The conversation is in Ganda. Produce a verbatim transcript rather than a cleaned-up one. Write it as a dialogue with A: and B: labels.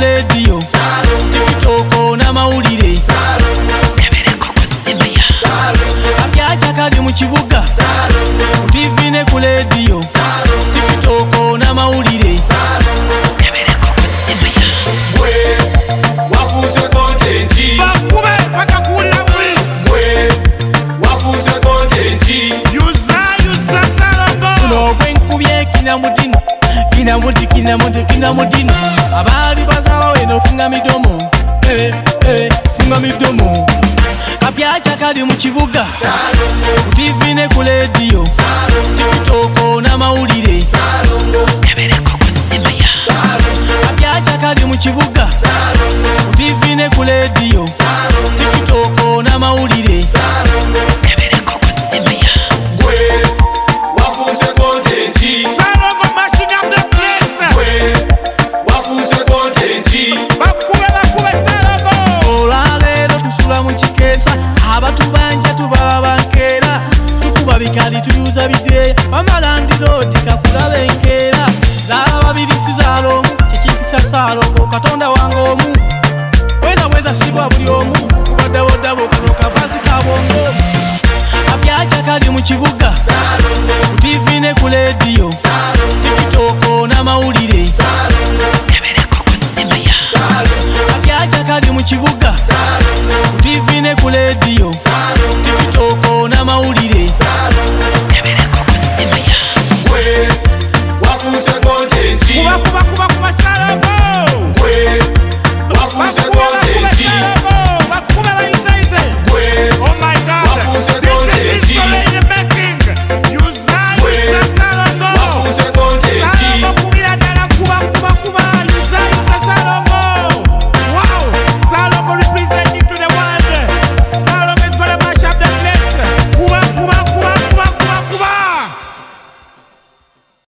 A: radio TikTok n'amawulire
B: kebereko kusimeya
A: apyacha kali mu kibuga T V ne ku radio TikTok n'amawulire
B: kebereko kusimeya
C: we wafuze content
D: bakube bakakulira bwe
C: we wafuze content
D: yuza yuza Salongo
A: no kwenkubye kina mudino kina mudi kina mudi kina mudino abali bazala weno funga midomo eh eh funga midomo apyacha kali mu kibuga T V ne ku radio TikTok n'amawulire
B: kebereko kusimeya
A: apyacha kali mu kibuga T V ne ku radio TikTok n'amawulire
B: kebereko kusimeya
C: we wafuze content
D: Salongo machine of the place
C: we wafuze content
D: bakube bakube Salongo
A: olwaleero tusula mu kikeesa abatubanja tubalaba nkeera tukuba bikali tuyuza bideeya wamalandilodi kakulaba enkeera laba birisiza alomu kikikisa Salongo katonda wange omu bweza bweza sibwa buli omu kubaddabodabo kano kavaasi kabongo apyacha kali mu kibuga